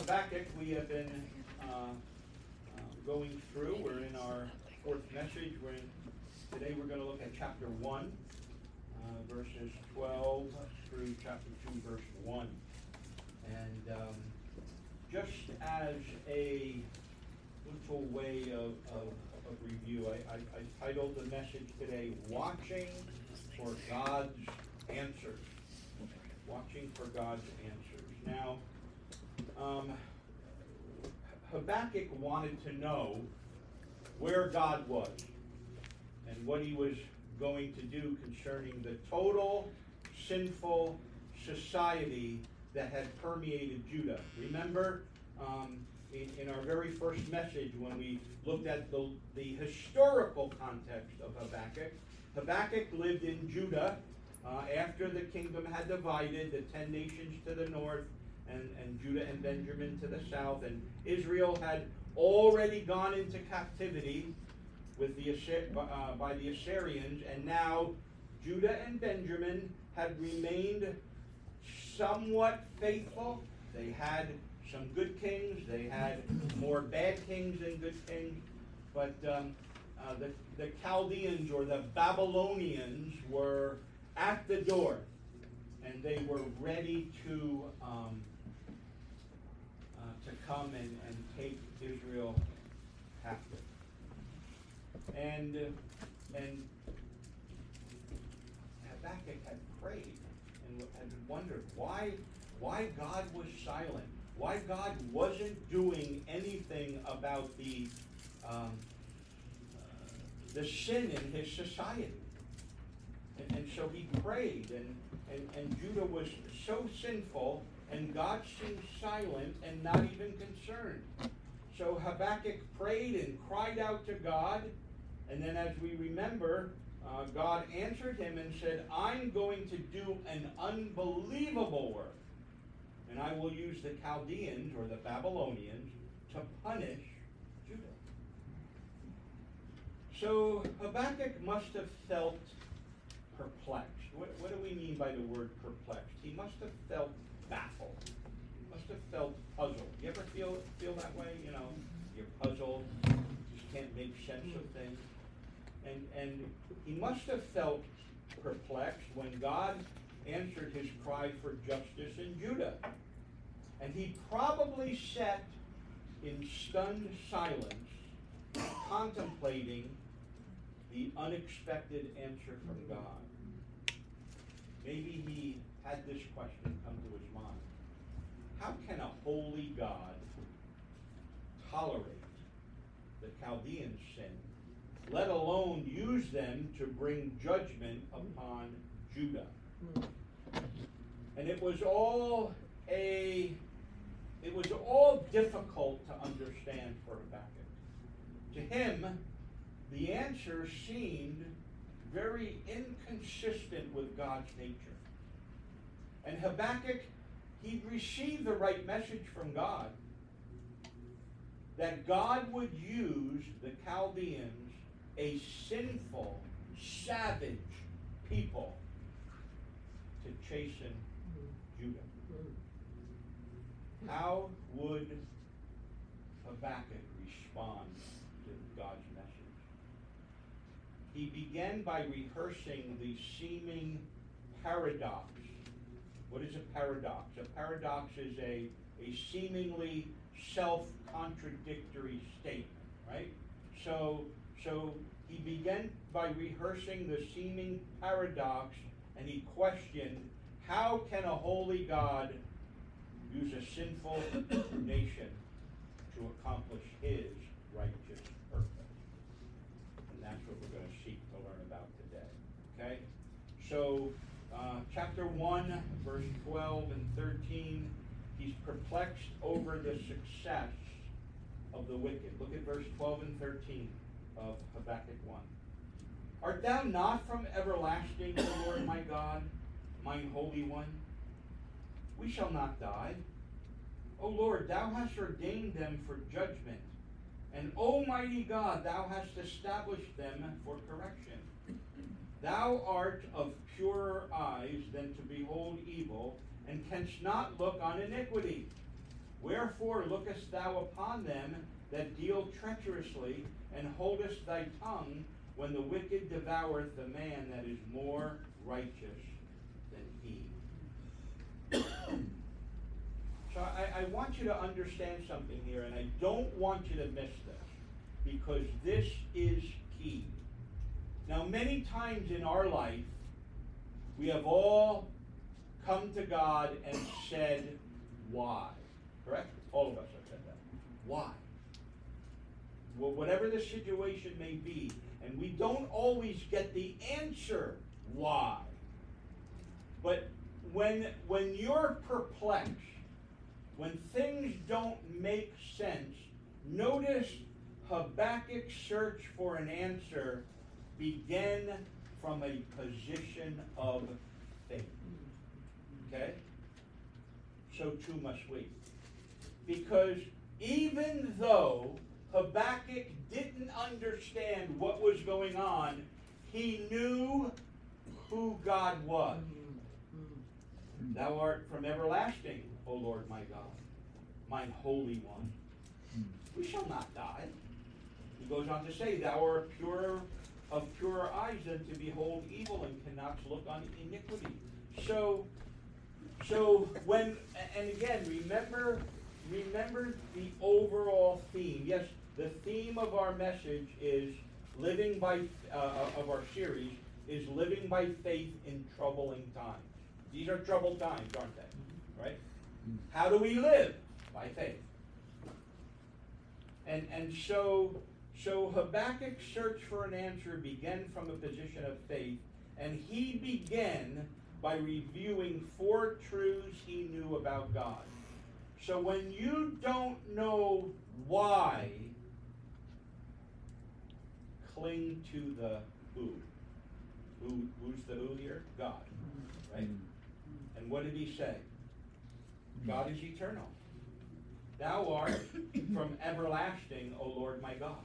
Habakkuk, we have been going through. We're in our fourth message. Today we're going to look at chapter 1, verses 12 through chapter 2, verse 1. And just as a little way of review, I titled the message today, Watching for God's Answers. Watching for God's Answers. Now, Habakkuk wanted to know where God was and what he was going to do concerning the total sinful society that had permeated Judah. Remember, in our very first message when we looked at the historical context of Habakkuk, Habakkuk lived in Judah after the kingdom had divided, the 10 nations to the north, and Judah and Benjamin to the south, and Israel had already gone into captivity with by the Assyrians, and now Judah and Benjamin had remained somewhat faithful. They had some good kings, they had more bad kings than good kings, but the Chaldeans or the Babylonians were at the door, and they were ready to come and take Israel captive. And Habakkuk had prayed and had wondered why God was silent, why God wasn't doing anything about the sin in his society. And so he prayed, and Judah was so sinful, and God seemed silent and not even concerned. So Habakkuk prayed and cried out to God, and then as we remember, God answered him and said, I'm going to do an unbelievable work, and I will use the Chaldeans or the Babylonians to punish Judah. So Habakkuk must have felt perplexed. What do we mean by the word perplexed? He must have felt baffled. He must have felt puzzled. You ever feel that way? You know, you're puzzled, just can't make sense of things. And he must have felt perplexed when God answered his cry for justice in Judah. And he probably sat in stunned silence, contemplating the unexpected answer from God. Maybe he had this question come to his mind. How can a holy God tolerate the Chaldeans' sin, let alone use them to bring judgment upon Judah? And it was all difficult to understand for Habakkuk. To him, the answer seemed very inconsistent with God's nature. And Habakkuk, he'd received the right message from God, that God would use the Chaldeans, a sinful, savage people, to chasten Judah. How would Habakkuk respond to God's message? He began by rehearsing the seeming paradox. What is a paradox? A paradox is a seemingly self-contradictory statement, right? So he began by rehearsing the seeming paradox, and he questioned, how can a holy God use a sinful nation to accomplish his righteous purpose? And that's what we're going to seek to learn about today. Okay? So, chapter 1, verse 12 and 13, he's perplexed over the success of the wicked. Look at verse 12 and 13 of Habakkuk 1. Art thou not from everlasting, O Lord my God, mine Holy One? We shall not die. O Lord, thou hast ordained them for judgment, and Almighty God, thou hast established them for correction. Thou art of purer eyes than to behold evil, and canst not look on iniquity. Wherefore lookest thou upon them that deal treacherously, and holdest thy tongue when the wicked devoureth the man that is more righteous than he? So I want you to understand something here, and I don't want you to miss this, because this is key. Now, many times in our life, we have all come to God and said, why? Correct? All of us have said that. Why? Well, whatever the situation may be, and we don't always get the answer why. But when you're perplexed, when things don't make sense, notice Habakkuk's search for an answer began from a position of faith. Okay? So too must we. Because even though Habakkuk didn't understand what was going on, he knew who God was. Thou art from everlasting, O Lord my God, mine Holy One. We shall not die. He goes on to say, thou art purer of purer eyes than to behold evil, and cannot look on iniquity. So when, and again, remember the overall theme. Yes, the theme of our message is living by, of our series, is living by faith in troubling times. These are troubled times, aren't they? Right? How do we live? By faith. And so Habakkuk's search for an answer began from a position of faith, and he began by reviewing 4 truths he knew about God. So when you don't know why, cling to the who. Who's the who here? God. Right? And what did he say? God is eternal. Thou art from everlasting, O Lord my God.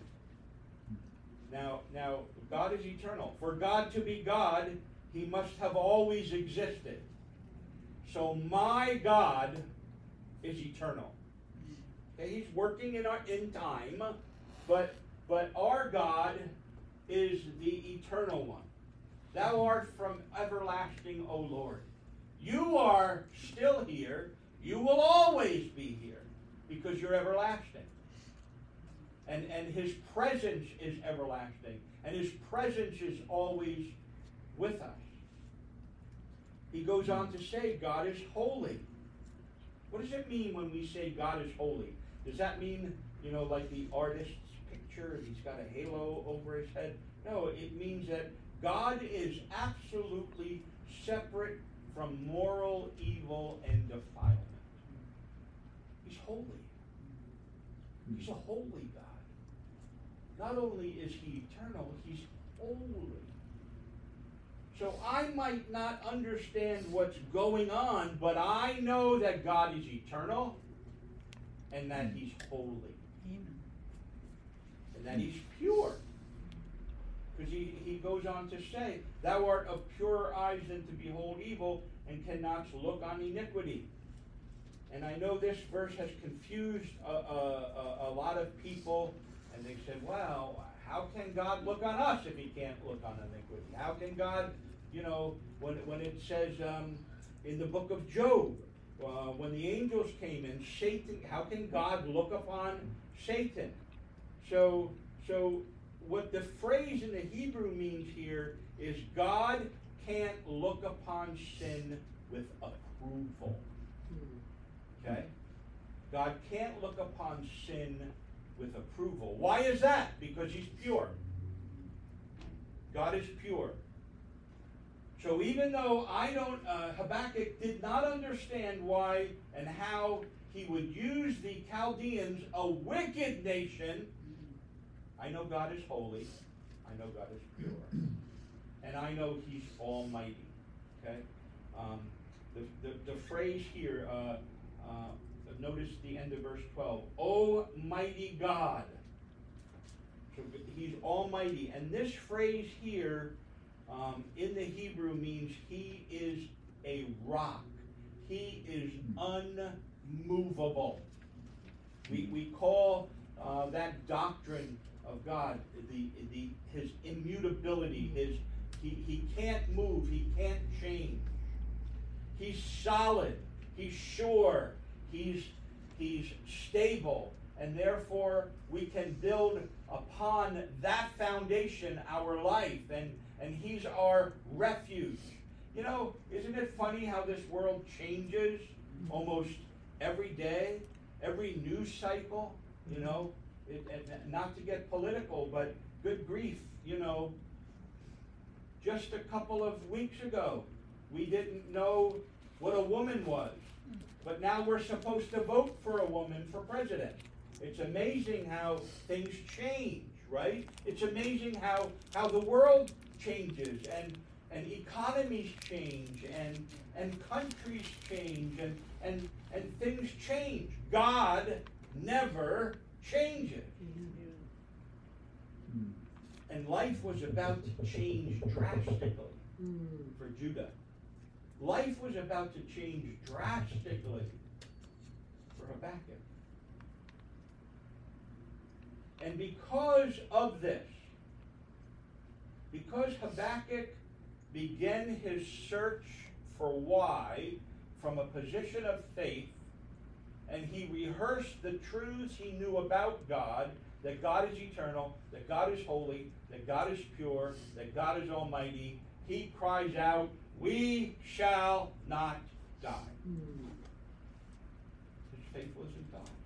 Now, God is eternal. For God to be God, he must have always existed. So my God is eternal. Okay, he's working in time, but our God is the eternal one. Thou art from everlasting, O Lord. You are still here. You will always be here because you're everlasting. And his presence is everlasting. And his presence is always with us. He goes on to say God is holy. What does it mean when we say God is holy? Does that mean, like the artist's picture, he's got a halo over his head? No, it means that God is absolutely separate from moral evil and defilement. He's holy. He's a holy God. Not only is he eternal, he's holy. So I might not understand what's going on, but I know that God is eternal and that he's holy. Amen. And that he's pure. Because he goes on to say, thou art of purer eyes than to behold evil, and cannot look on iniquity. And I know this verse has confused a lot of people, and they said, well, how can God look on us if he can't look on iniquity? How can God, when it says in the book of Job, when the angels came and Satan, how can God look upon Satan? So what the phrase in the Hebrew means here is God can't look upon sin with approval. Okay? God can't look upon sin with approval. Why is that? Because he's pure. God is pure. So even though Habakkuk did not understand why and how he would use the Chaldeans, a wicked nation, I know God is holy. I know God is pure. And I know he's almighty. Okay? The phrase here, notice the end of verse 12. Almighty God. So he's almighty. And this phrase here in the Hebrew means he is a rock. He is unmovable. We call that doctrine of God his immutability. He can't move. He can't change. He's solid. He's sure. He's stable. And therefore, we can build upon that foundation our life. And He's our refuge. You know, isn't it funny how this world changes almost every day, every news cycle? You know, and not to get political, but good grief, you know, just a couple of weeks ago, we didn't know what a woman was. But now we're supposed to vote for a woman for president. It's amazing how things change, right? It's amazing how the world changes and economies change and countries change and things change. God never changes. And life was about to change drastically for Judah. Life was about to change drastically for Habakkuk. And because of this, because Habakkuk began his search for why from a position of faith, and he rehearsed the truths he knew about God, that God is eternal, that God is holy, that God is pure, that God is almighty, he cries out, "We shall not die." His faith was in God.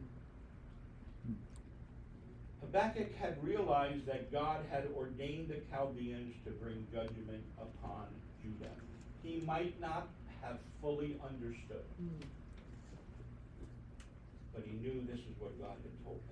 Habakkuk had realized that God had ordained the Chaldeans to bring judgment upon Judah. He might not have fully understood, but he knew this is what God had told him.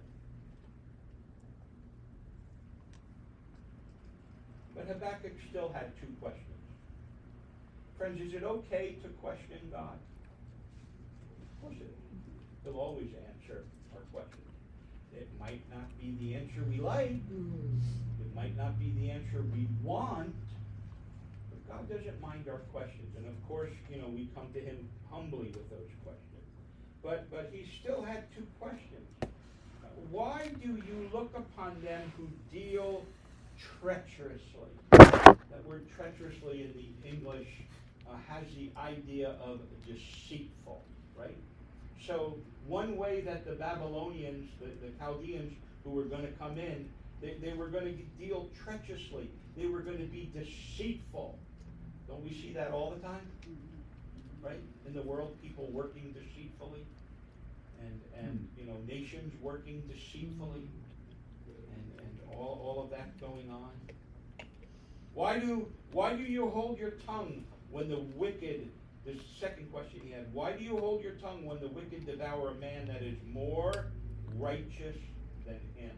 But Habakkuk still had two questions. Friends, is it okay to question God? Of course it is. He'll always answer our questions. It might not be the answer we like. It might not be the answer we want. But God doesn't mind our questions. And of course, you know, we come to Him humbly with those questions. But He still had two questions. Why do you look upon them who deal treacherously? That word treacherously in the English has the idea of deceitful, right? So one way that the Babylonians, the Chaldeans who were going to come in, they were going to deal treacherously. They were going to be deceitful. Don't we see that all the time? Right? In the world, people working deceitfully. And you know, nations working deceitfully. And all of that going on. Why do you hold your tongue when the wicked, the second question he had, why do you hold your tongue when the wicked devour a man that is more righteous than him?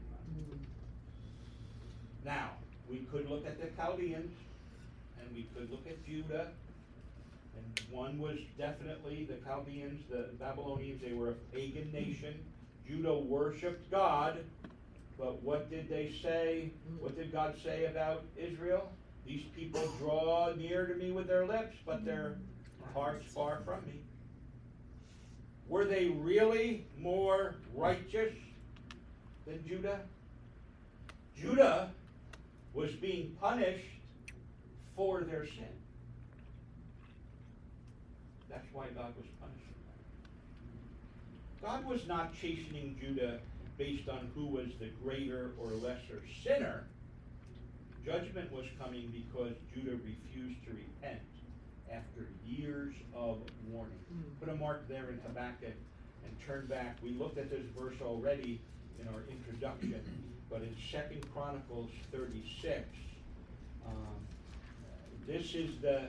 Now, we could look at the Chaldeans, and we could look at Judah, and one was definitely the Chaldeans, the Babylonians. They were a pagan nation. Judah worshipped God, but what did they say? What did God say about Israel? These people draw near to me with their lips, but their hearts far from me. Were they really more righteous than Judah? Judah was being punished for their sin. That's why God was punishing them. God was not chastening Judah based on who was the greater or lesser sinner. Judgment was coming because Judah refused to repent after years of warning. Put a mark there in Habakkuk and turn back. We looked at this verse already in our introduction, but in 2 Chronicles 36, this is the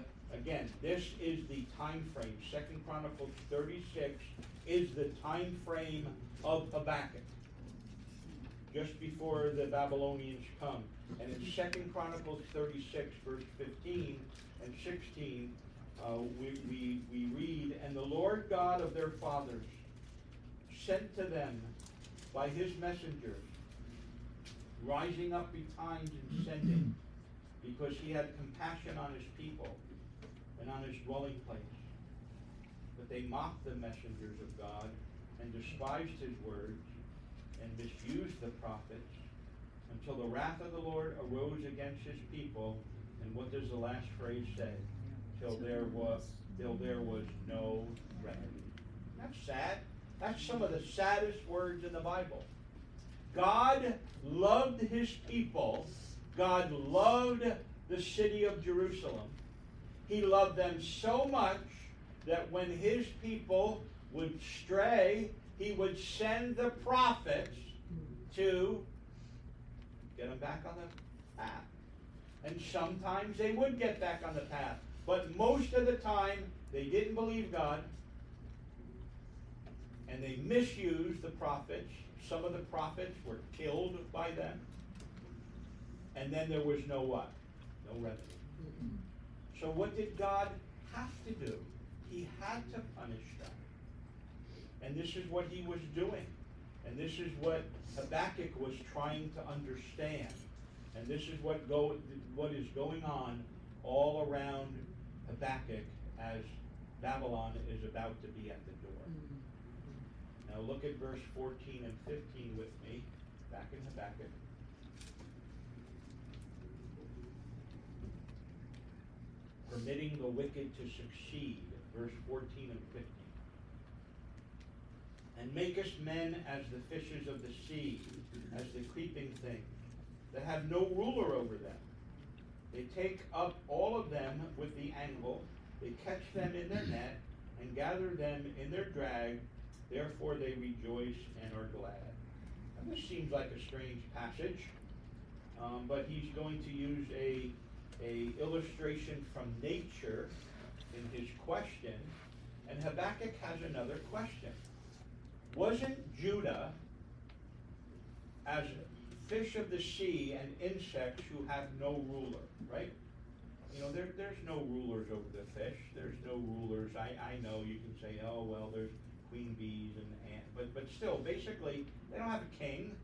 time frame. 2 Chronicles 36 is the time frame of Habakkuk, just before the Babylonians come. And in 2 Chronicles 36, verse 15 and 16, we read, "And the Lord God of their fathers sent to them by his messengers, rising up betimes and sending, because he had compassion on his people and on his dwelling place. But they mocked the messengers of God and despised his words and misused the prophets until the wrath of the Lord arose against his people. And what does the last phrase say? Till there was no remedy. That's sad. That's some of the saddest words in the Bible. God loved his people. God loved the city of Jerusalem. He loved them so much that when his people would stray, he would send the prophets to get them back on the path. And sometimes they would get back on the path. But most of the time, they didn't believe God. And they misused the prophets. Some of the prophets were killed by them. And then there was no what? No remedy. So what did God have to do? He had to punish them. And this is what he was doing. And this is what Habakkuk was trying to understand. And this is what is going on all around Habakkuk as Babylon is about to be at the door. Now look at verse 14 and 15 with me, back in Habakkuk. Permitting the wicked to succeed, verse 14 and 15. And makest men as the fishes of the sea, as the creeping things, that have no ruler over them. They take up all of them with the angle, they catch them in their net, and gather them in their drag, therefore they rejoice and are glad. Now this seems like a strange passage, but he's going to use a illustration from nature in his question, and Habakkuk has another question. Wasn't Judah as fish of the sea and insects who have no ruler, right? You know, there's no rulers over the fish. There's no rulers. I know you can say, oh, well, there's queen bees and ants, but still, basically, they don't have a king.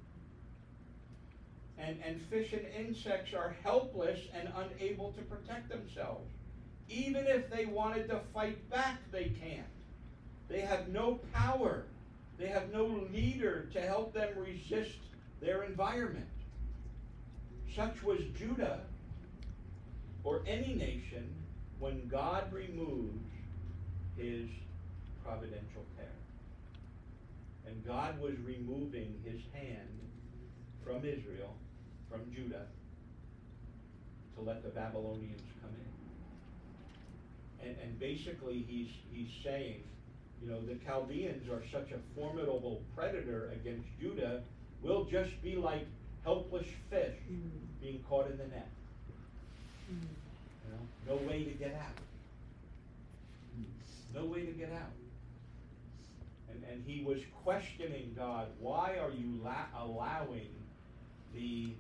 And fish and insects are helpless and unable to protect themselves. Even if they wanted to fight back, they can't. They have no power. They have no leader to help them resist their environment. Such was Judah, or any nation, when God removes his providential care. And God was removing his hand from Israel, from Judah, to let the Babylonians come in. And basically he's saying, you know, the Chaldeans are such a formidable predator against Judah, we'll just be like helpless fish being caught in the net. You know, no way to get out. No way to get out. And he was questioning God, why are you allowing the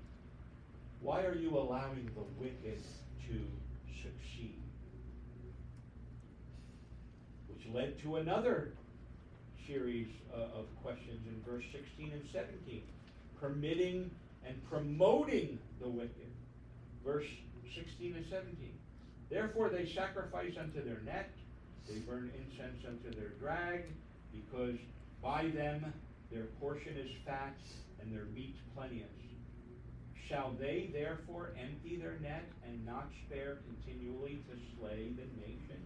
wicked to succeed? Which led to another series of questions in verse 16 and 17. Permitting and promoting the wicked. Verse 16 and 17. Therefore they sacrifice unto their net, they burn incense unto their drag, because by them their portion is fat and their meat plenteous. Shall they therefore empty their net and not spare continually to slay the nation?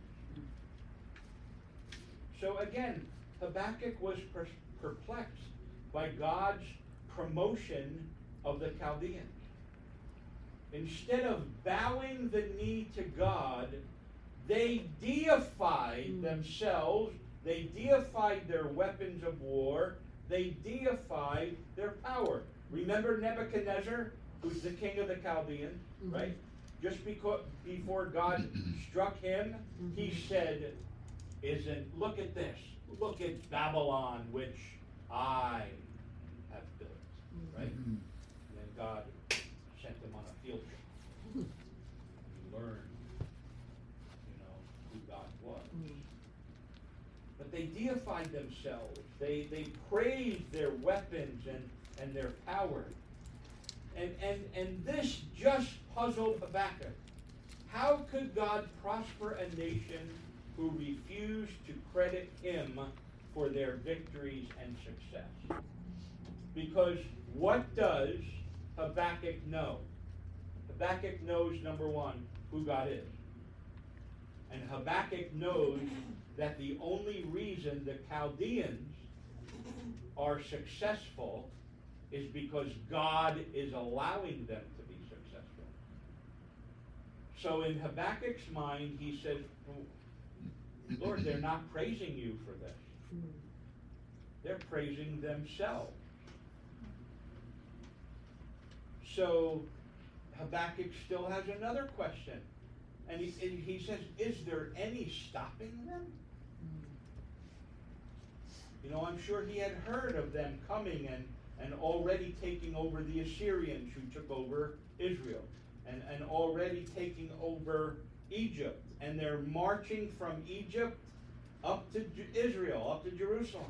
So again, Habakkuk was perplexed by God's promotion of the Chaldeans. Instead of bowing the knee to God, they deified themselves, they deified their weapons of war, they deified their power. Remember Nebuchadnezzar, who's the king of the Chaldeans, right? Just before God struck him, he said, look at this, look at Babylon, which I have built, right? And then God sent him on a field trip. He learned, who God was. But they deified themselves. They praised their weapons and their power. And this just puzzled Habakkuk. How could God prosper a nation who refused to credit him for their victories and success. Because what does Habakkuk know? Habakkuk knows, number one, who God is. And Habakkuk knows that the only reason the Chaldeans are successful is because God is allowing them to be successful. So in Habakkuk's mind, he says, Lord, they're not praising you for this. They're praising themselves. So Habakkuk still has another question. And he says, is there any stopping them? You know, I'm sure he had heard of them coming and already taking over the Assyrians who took over Israel. And already taking over Egypt. And they're marching from Egypt up to Israel, up to Jerusalem.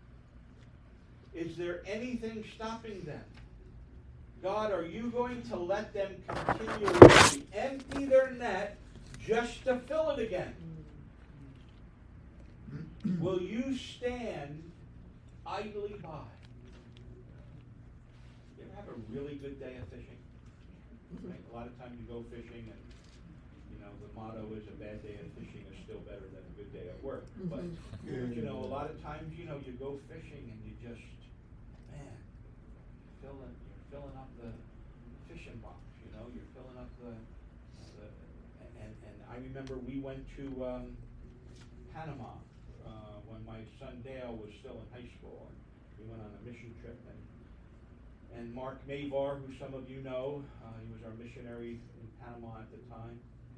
Is there anything stopping them? God, are you going to let them continually empty their net just to fill it again? Will you stand idly by? You ever have a really good day of fishing? Right? A lot of times you go fishing and, you know, the motto is a bad day of fishing is still better than a good day at work. But, you know, a lot of times, you know, you go fishing and you just, man, you're filling up the fishing box, you know, you're filling up and I remember we went to Panama when my son Dale was still in high school, and we went on a mission trip, and Mark Mavar, who some of you know, he was our missionary in Panama at the time.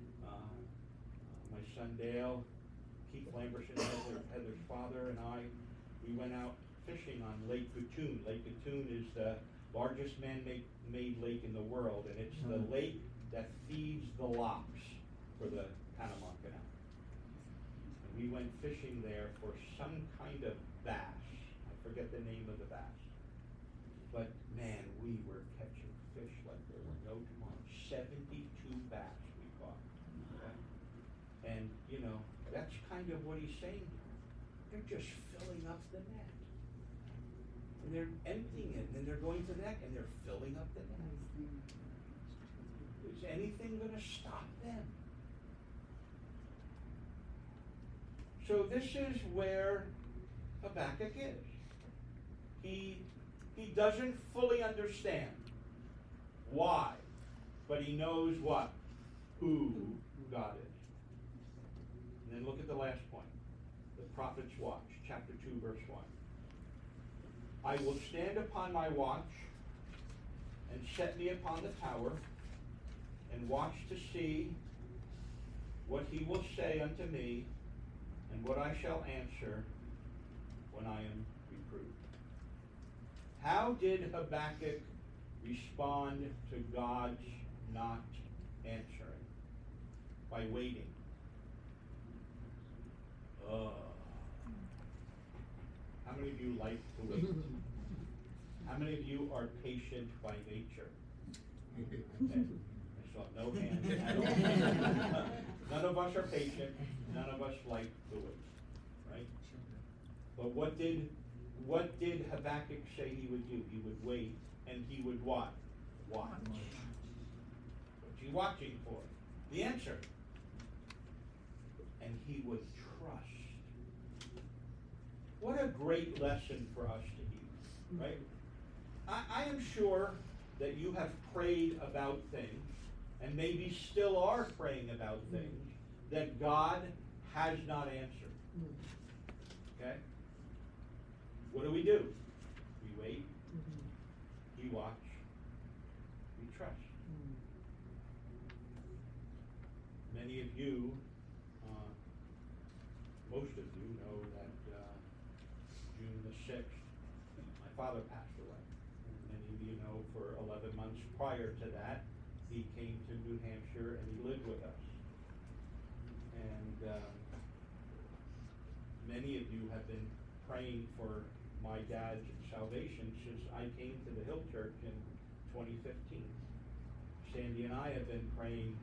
My son Dale, Keith Lamberson, Heather's father, and I, we went out fishing on Lake Gatun. Lake Gatun is the largest man-made lake in the world, and it's the lake that feeds the locks for the Panama Canal. And we went fishing there for some kind of bass. I forget the name of the bass. But man, we were catching fish like there were no tomorrow. 72 bass we caught. Okay? And, you know, that's kind of what he's saying here. They're just filling up the net. And they're emptying it, and then they're going to the net, and they're filling up the net. Is anything going to stop them? So this is where Habakkuk is. He doesn't fully understand why, but he knows what? Who God is. And then look at the last point. The prophet's watch, chapter 2, verse 1. I will stand upon my watch and set me upon the tower and watch to see what he will say unto me and what I shall answer when I am reproved. How did Habakkuk respond to God's not answering? By waiting. How many of you like to wait? How many of you are patient by nature? Okay. I saw no hands at all. None of us are patient. None of us like to wait. Right? But what did Habakkuk say he would do? He would wait, and he would what? Watch. What's he watching for? The answer. And he would trust. What a great lesson for us to hear, right? I am sure that you have prayed about things, and maybe still are praying about things, that God has not answered. Okay? What do? We wait, we watch, we trust. Many of you, most of you know that June the 6th, my father passed away. Many of you know for 11 months prior to that, he came to New Hampshire and he lived with us. And many of you have been praying for my dad's salvation since I came to the Hill Church in 2015. Sandy and I have been praying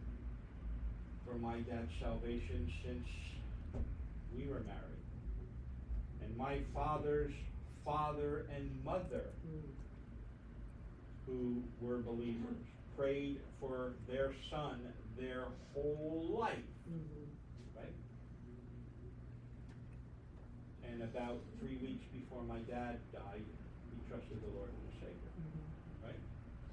for my dad's salvation since we were married. And and my father's father and mother, who were believers, prayed for their son their whole life. Right? And about 3 weeks before my dad died, he trusted the Lord as a Savior. Right?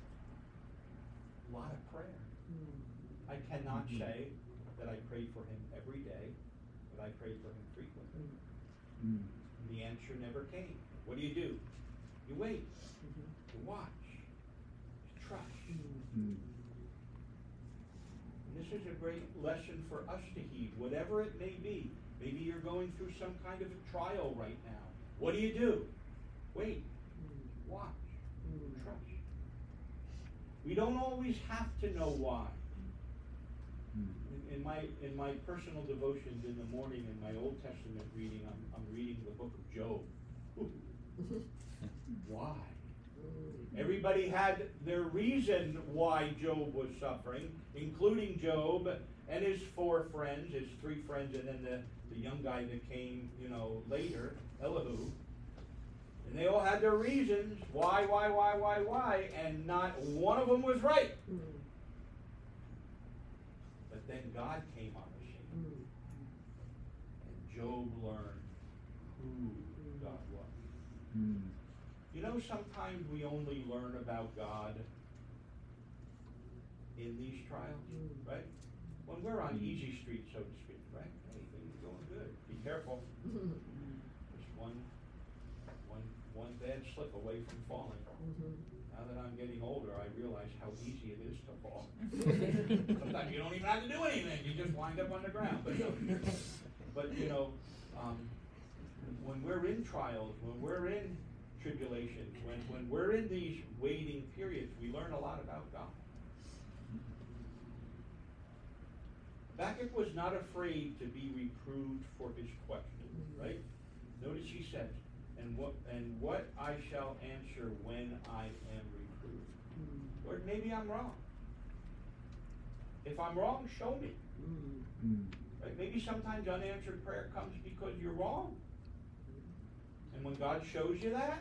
A lot of prayer. I cannot say that I prayed for him every day, but I prayed for him frequently. And the answer never came. What do? You wait. You watch. You trust. And this is a great lesson for us to heed, whatever it may be. Maybe you're going through some kind of a trial right now. What do? Wait. Watch. Trust. We don't always have to know why. In my personal devotions in the morning, in my Old Testament reading, I'm reading the book of Job. Why? Everybody had their reason why Job was suffering, including Job and his 4 friends, his 3 friends, and then the young guy that came, later, Elihu. And they all had their reasons, why, and not one of them was right. But then God came on the scene. And Job learned who God was. Sometimes we only learn about God in these trials, right? When we're on easy street, so to speak, right? Hey, things are going good. Be careful. Just one bad slip away from falling. Now that I'm getting older, I realize how easy it is to fall. Sometimes you don't even have to do anything. You just wind up on the ground. But when we're in trials, when we're in tribulations, when we're in these waiting periods, we learn a lot about God. Habakkuk was not afraid to be reproved for his question, right? Notice he says, and what I shall answer when I am reproved. Lord, maybe I'm wrong. If I'm wrong, show me. Right? Maybe sometimes unanswered prayer comes because you're wrong. And when God shows you that,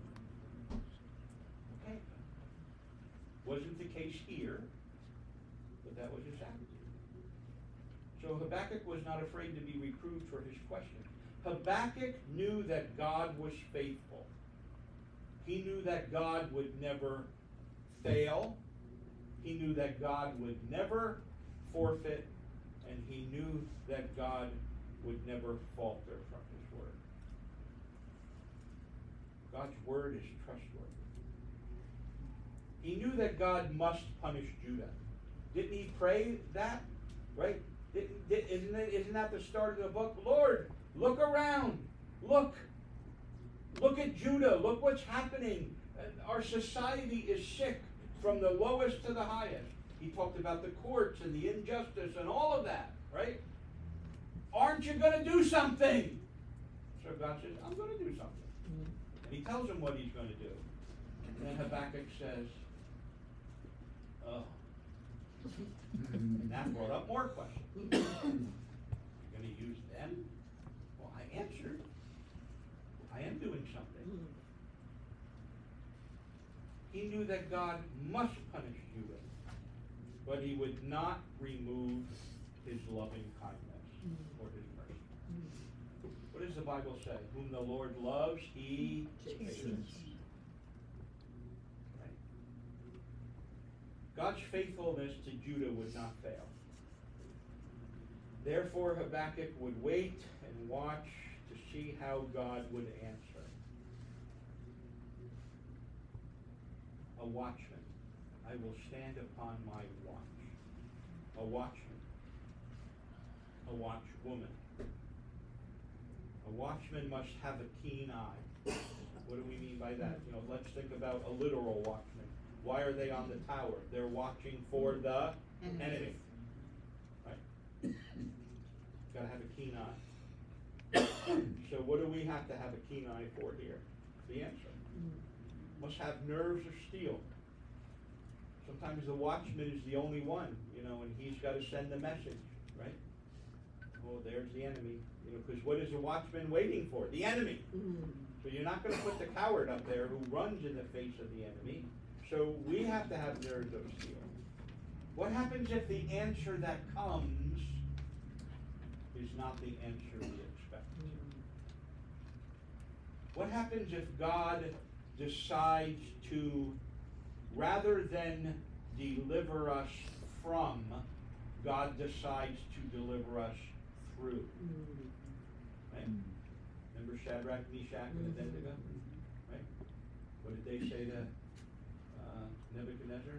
okay. Wasn't the case here, but that was his attitude. So Habakkuk was not afraid to be reproved for his question. Habakkuk knew that God was faithful. He knew that God would never fail. He knew that God would never forfeit. And he knew that God would never falter from his word. God's word is trustworthy. He knew that God must punish Judah. Didn't he pray that? Right? Isn't that the start of the book? Lord, look around. Look at Judah. Look what's happening. Our society is sick from the lowest to the highest. He talked about the courts and the injustice and all of that, right? Aren't you going to do something? So God says, I'm going to do something. And he tells him what he's going to do. And then Habakkuk says, oh. And that brought up more questions. You're going to use them? Well, I answered. I am doing something. He knew that God must punish Judah, but he would not remove his loving kindness or his mercy. What does the Bible say? Whom the Lord loves, he chastens. Right? God's faithfulness to Judah would not fail. Therefore, Habakkuk would wait and watch to see how God would answer. A watchman. I will stand upon my watch. A watchman. A watchwoman. A watchman must have a keen eye. What do we mean by that? Let's think about a literal watchman. Why are they on the tower? They're watching for the enemy. Right? Got to have a keen eye. So what do we have to have a keen eye for here? The answer. Must have nerves of steel. Sometimes the watchman is the only one, and he's got to send the message, right? Oh, there's the enemy. Because what is the watchman waiting for? The enemy. So you're not going to put the coward up there who runs in the face of the enemy. So we have to have nerves of steel. What happens if the answer that comes is not the answer we expect? What happens if God decides to, rather than deliver us from, God decides to deliver us through? Right? Remember Shadrach, Meshach, and Abednego? Right? What did they say to Nebuchadnezzar?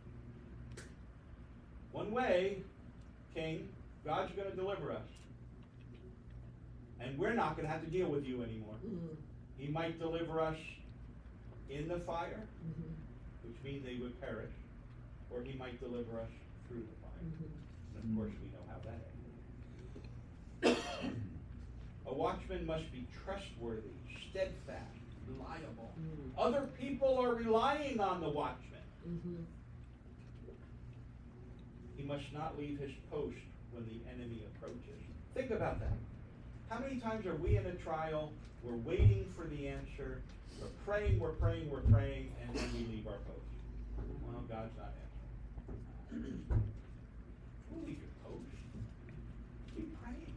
One way, King, God's going to deliver us. And we're not going to have to deal with you anymore. He might deliver us in the fire, which means they would perish, or he might deliver us through the fire. And of course we know how that ends. A watchman must be trustworthy, steadfast, reliable. Other people are relying on the watchman. He must not leave his post when the enemy approaches. Think about that. How many times are we in a trial, we're waiting for the answer, we're praying, and then we leave our post? Well, God's not answering. Don't leave your post. Keep praying.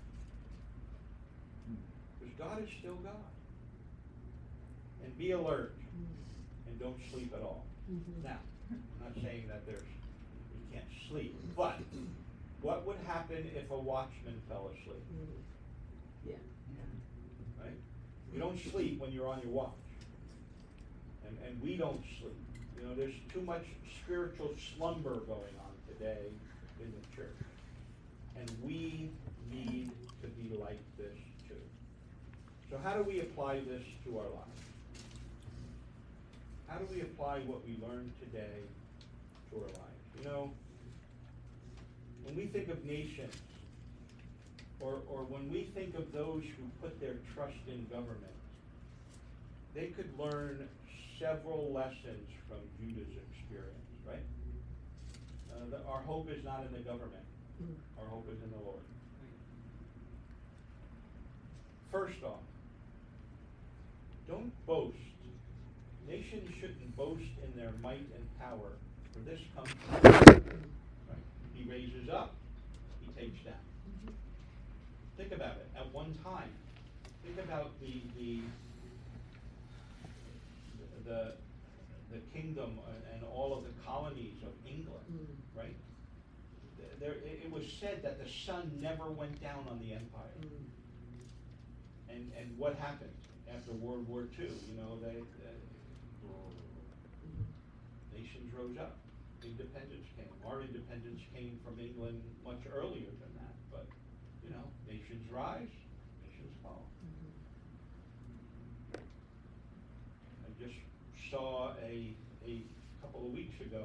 Because God is still God. And be alert. And don't sleep at all. Now, I'm not saying that you can't sleep, but what would happen if a watchman fell asleep? Yeah. Right? You don't sleep when you're on your watch. And we don't sleep. There's too much spiritual slumber going on today in the church. And we need to be like this too. So how do we apply this to our lives? How do we apply what we learned today to our lives? When we think of nations, or when we think of those who put their trust in government, they could learn several lessons from Judah's experience, right? Our hope is not in the government. Our hope is in the Lord. First off, don't boast. Nations shouldn't boast in their might and power, for this comes from God. Right? He raises up, he takes down. Think about it. At one time, think about the kingdom and all of the colonies of England, right? It was said that the sun never went down on the empire. And what happened after World War II? Nations rose up. Independence came. Our independence came from England much earlier than that. But, nations rise, nations fall. I just saw a couple of weeks ago,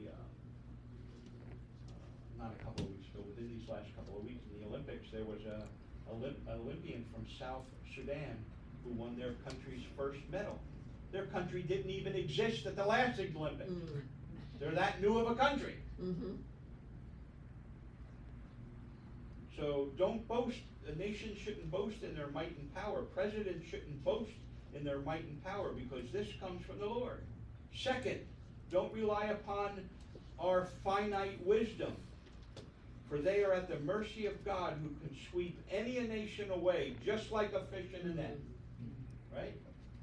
not a couple of weeks ago, within these last couple of weeks in the Olympics, there was an Olympian from South Sudan who won their country's first medal. Their country didn't even exist at the last Olympics. They're that new of a country. So don't boast. A nation shouldn't boast in their might and power. Presidents shouldn't boast in their might and power, because this comes from the Lord. Second, don't rely upon our finite wisdom, for they are at the mercy of God, who can sweep any nation away just like a fish in a net. Right?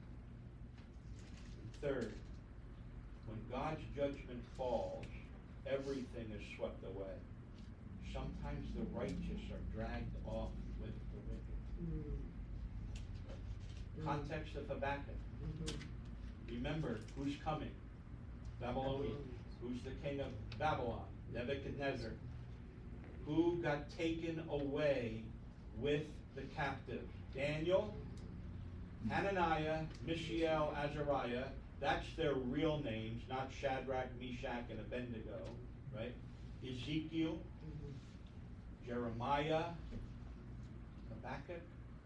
Third, when God's judgment falls, everything is swept away. Sometimes the righteous are dragged off with the wicked. Context of Habakkuk. Remember, who's coming? Babylonians. Who's the king of Babylon? Nebuchadnezzar. Who got taken away with the captives? Daniel, Hananiah, Mishael, Azariah. That's their real names, not Shadrach, Meshach, and Abednego, right? Ezekiel, Jeremiah, Habakkuk.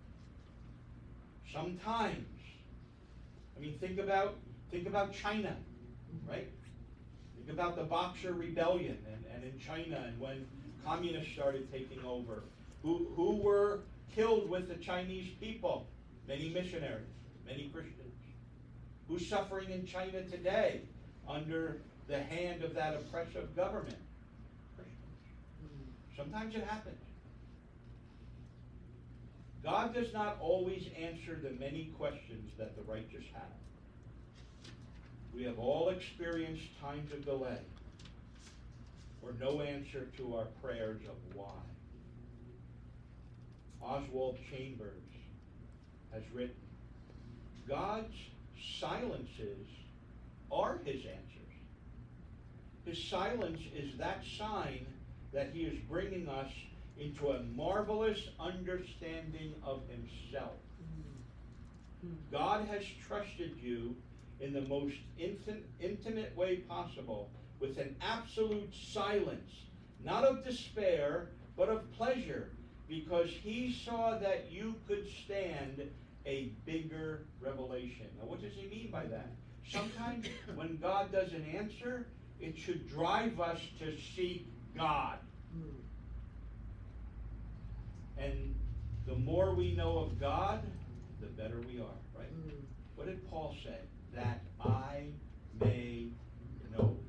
Sometimes, think about China, right? Think about the Boxer Rebellion and in China, and when communists started taking over. who were killed with the Chinese people, many missionaries, many Christians, who's suffering in China today under the hand of that oppressive government. Sometimes it happens. God does not always answer the many questions that the righteous have. We have all experienced times of delay or no answer to our prayers of why. Oswald Chambers has written, God's silences are his answers. His silence is that sign that he is bringing us into a marvelous understanding of himself. God has trusted you in the most intimate way possible with an absolute silence, not of despair, but of pleasure, because he saw that you could stand a bigger revelation. Now, what does he mean by that? Sometimes when God doesn't answer, it should drive us to seek God. And the more we know of God, the better we are, right? What did Paul say? That I may know him.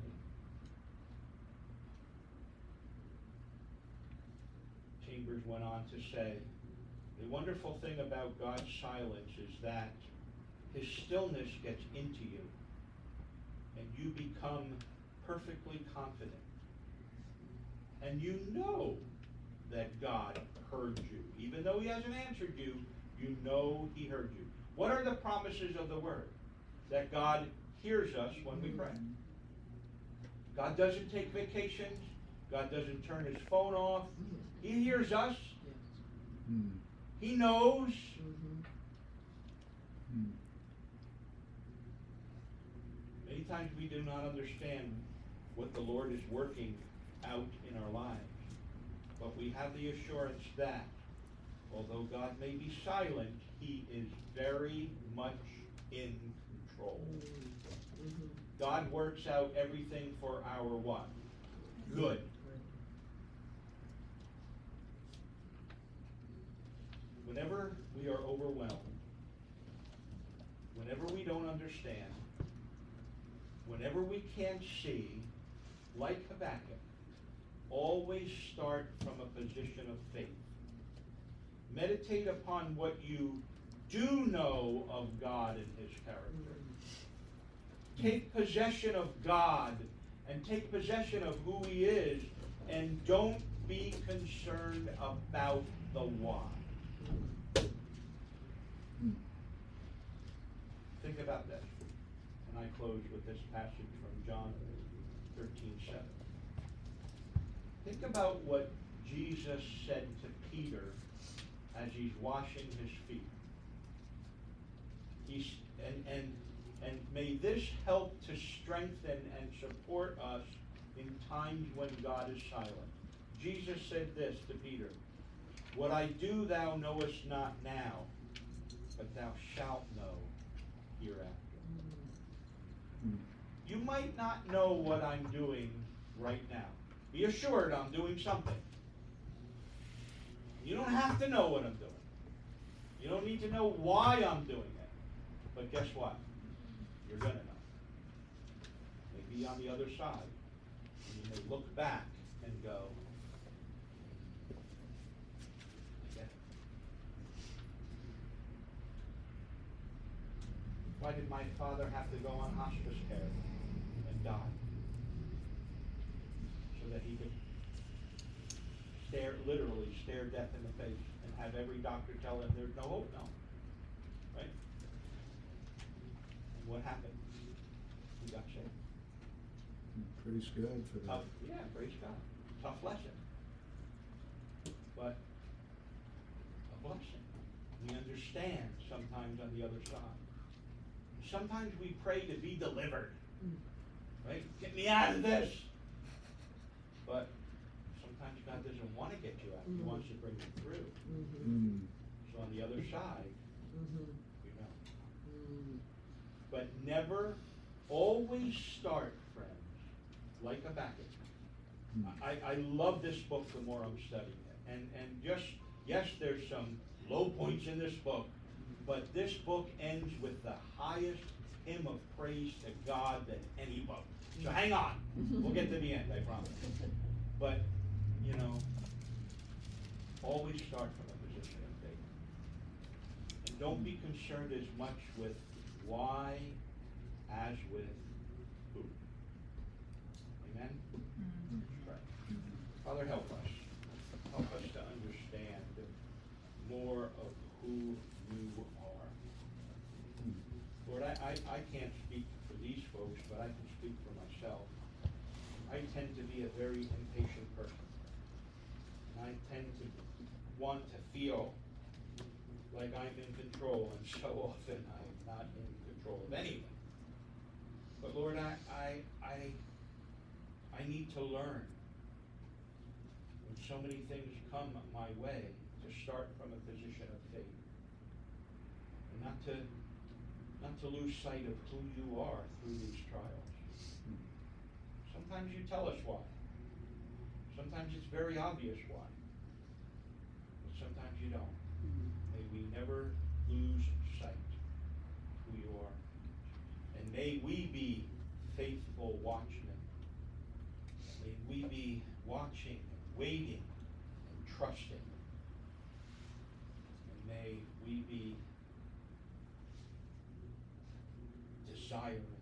Chambers went on to say, the wonderful thing about God's silence is that his stillness gets into you, and you become perfectly confident. And you know that God heard you. Even though he hasn't answered you, you know he heard you. What are the promises of the word? That God hears us when we pray. God doesn't take vacations. God doesn't turn his phone off. He hears us. He knows. Many times we do not understand what the Lord is working out in our lives. But we have the assurance that, although God may be silent, he is very much in control. God works out everything for our what? Good. Whenever we are overwhelmed, whenever we don't understand, whenever we can't see, like Habakkuk, always start from a position of faith. Meditate upon what you do know of God and his character. Take possession of God and take possession of who he is, and don't be concerned about the why. Think about this. And I close with this passage from John 13:7. Think about what Jesus said to Peter as he's washing his feet. And may this help to strengthen and support us in times when God is silent. Jesus said this to Peter, what I do thou knowest not now, but thou shalt know hereafter. You might not know what I'm doing right now. Be assured I'm doing something. You don't have to know what I'm doing. You don't need to know why I'm doing it. But guess what? You're going to know. Maybe on the other side, you may look back and go, I get it. Why did my father have to go on hospice care and die? So that he could literally stare death in the face and have every doctor tell him there's no hope now. Right? And what happened? He got saved. Praise God for that. Yeah, praise God. Tough lesson. But a blessing. We understand sometimes on the other side. Sometimes we pray to be delivered. Right? Get me out of this. But sometimes God doesn't want to get you out. He wants to bring you through. So on the other side, you know. But never, always start, friends, like Habakkuk. I love this book the more I'm studying it. And just Yes, there's some low points in this book, but this book ends with the highest hymn of praise to God than any book. So hang on, we'll get to the end, I promise. But, you know, always start from a position of faith. And don't be concerned as much with why as with who. Amen? Let's pray. Father, help us. Help us to understand more of who you are. Lord, I can't speak for these folks, but I can speak for myself. I tend to be a very impatient person. And I tend to want to feel like I'm in control, and so often I'm not in control of anything. But Lord, I need to learn when so many things come my way to start from a position of faith. And not to lose sight of who you are through these trials. Sometimes you tell us why. Sometimes it's very obvious why. But sometimes you don't. May we never lose sight of who you are. And may we be faithful watchmen. May we be watching and waiting and trusting. And may we be desiring